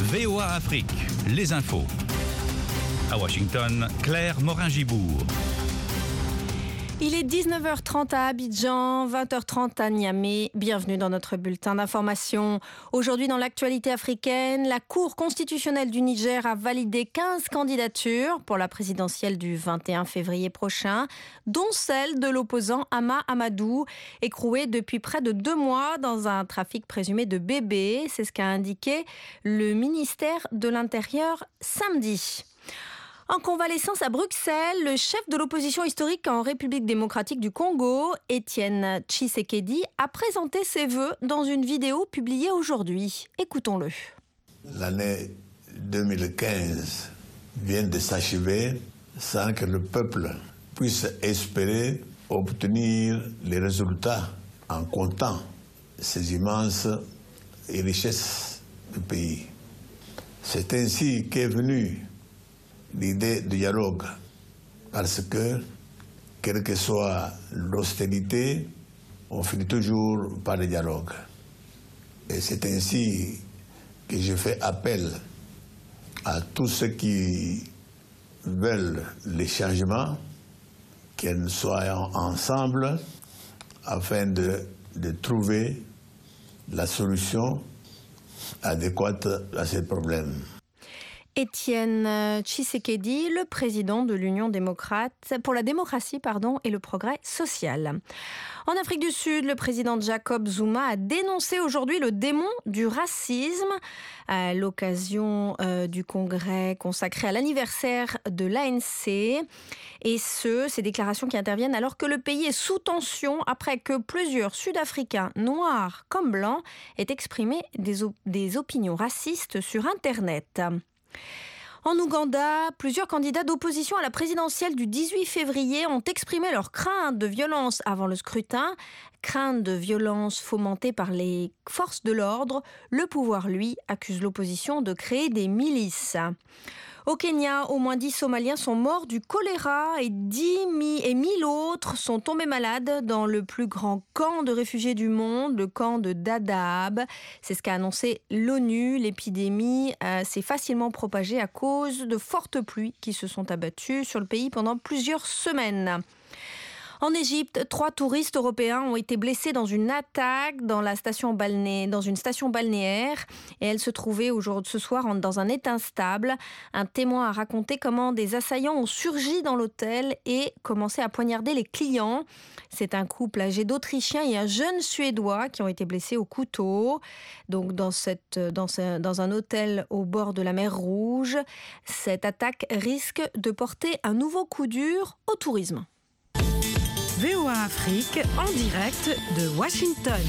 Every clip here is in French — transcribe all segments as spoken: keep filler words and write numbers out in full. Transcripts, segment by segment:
V O A Afrique, les infos. À Washington, Claire Morin-Gibourg. Il est dix-neuf heures trente à Abidjan, vingt heures trente à Niamey. Bienvenue dans notre bulletin d'information. Aujourd'hui, dans l'actualité africaine, la Cour constitutionnelle du Niger a validé quinze candidatures pour la présidentielle du vingt et un février prochain, dont celle de l'opposant Hama Amadou, écroué depuis près de deux mois dans un trafic présumé de bébés. C'est ce qu'a indiqué le ministère de l'Intérieur samedi. En convalescence à Bruxelles, le chef de l'opposition historique en République démocratique du Congo, Étienne Tshisekedi, a présenté ses vœux dans une vidéo publiée aujourd'hui. Écoutons-le. L'année deux mille quinze vient de s'achever sans que le peuple puisse espérer obtenir les résultats en comptant ces immenses richesses du pays. C'est ainsi qu'est venue l'idée du dialogue, parce que, quelle que soit l'austérité, on finit toujours par le dialogue. Et c'est ainsi que je fais appel à tous ceux qui veulent les changements, qu'ils soient ensemble afin de, de trouver la solution adéquate à ces problèmes. Étienne Tshisekedi, le président de l'Union démocrate pour la démocratie pardon, et le progrès social. En Afrique du Sud, le président Jacob Zuma a dénoncé aujourd'hui le démon du racisme à l'occasion euh, du congrès consacré à l'anniversaire de l'A N C. Et ce, ces déclarations qui interviennent alors que le pays est sous tension après que plusieurs Sud-Africains, noirs comme blancs, aient exprimé des, op- des opinions racistes sur Internet. En Ouganda, plusieurs candidats d'opposition à la présidentielle du dix-huit février ont exprimé leur crainte de violence avant le scrutin, crainte de violence fomentée par les forces de l'ordre. Le pouvoir, lui, accuse l'opposition de créer des milices. Au Kenya, au moins dix Somaliens sont morts du choléra et dix mille autres sont tombés malades dans le plus grand camp de réfugiés du monde, le camp de Dadaab. C'est ce qu'a annoncé l'ONU. L'épidémie euh, s'est facilement propagée à cause de fortes pluies qui se sont abattues sur le pays pendant plusieurs semaines. En Égypte, trois touristes européens ont été blessés dans une attaque dans, la station balné... dans une station balnéaire. Et elle se trouvait aujourd'hui, ce soir dans un état instable. Un témoin a raconté comment des assaillants ont surgi dans l'hôtel et commencé à poignarder les clients. C'est un couple âgé d'Autrichiens et un jeune Suédois qui ont été blessés au couteau. Donc dans, cette, dans, ce, dans un hôtel au bord de la mer Rouge. Cette attaque risque de porter un nouveau coup dur au tourisme. V O A Afrique, en direct de Washington.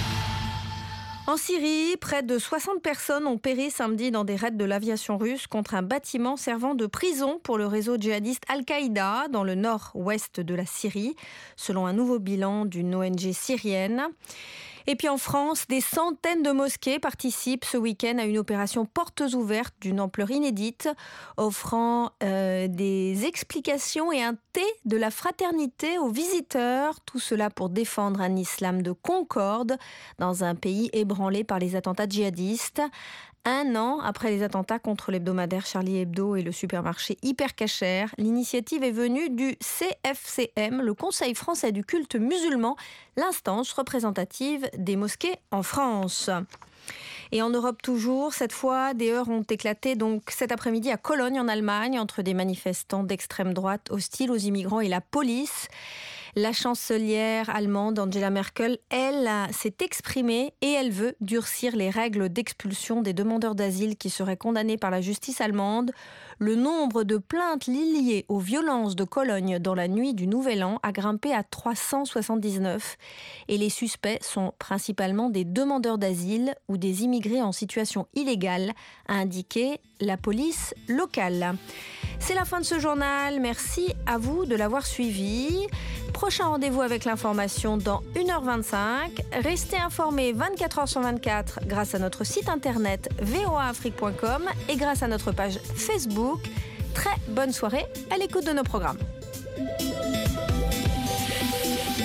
En Syrie, près de soixante personnes ont péri samedi dans des raids de l'aviation russe contre un bâtiment servant de prison pour le réseau djihadiste Al-Qaïda dans le nord-ouest de la Syrie, selon un nouveau bilan d'une O N G syrienne. Et puis en France, des centaines de mosquées participent ce week-end à une opération portes ouvertes d'une ampleur inédite, offrant euh, des explications et un thé de la fraternité aux visiteurs. Tout cela pour défendre un islam de concorde dans un pays ébranlé par les attentats djihadistes. Un an après les attentats contre l'hebdomadaire Charlie Hebdo et le supermarché Hyper Cacher, l'initiative est venue du C F C M, le Conseil français du culte musulman, l'instance représentative des mosquées en France. Et en Europe toujours, cette fois, des heurts ont éclaté donc cet après-midi à Cologne en Allemagne entre des manifestants d'extrême droite hostiles aux immigrants et la police. La chancelière allemande Angela Merkel, elle, s'est exprimée et elle veut durcir les règles d'expulsion des demandeurs d'asile qui seraient condamnés par la justice allemande. Le nombre de plaintes liées aux violences de Cologne dans la nuit du Nouvel An a grimpé à trois cent soixante-dix-neuf et les suspects sont principalement des demandeurs d'asile ou des immigrés en situation illégale, a indiqué la police locale. C'est la fin de ce journal. Merci à vous de l'avoir suivi. Prochain rendez-vous avec l'information dans une heure vingt-cinq. Restez informés vingt-quatre heures sur vingt-quatre grâce à notre site internet v o a afrique point com et grâce à notre page Facebook. Très bonne soirée à l'écoute de nos programmes.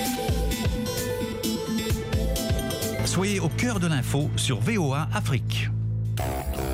Soyez au cœur de l'info sur V O A Afrique.